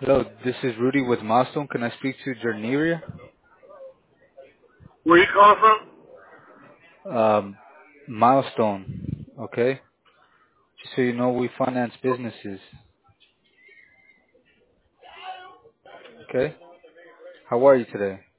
Hello, this is Rudy with Milestone. Can I speak to Jerneria? Where you calling from? Milestone, okay? Just so you know, we finance businesses, okay? How are you today?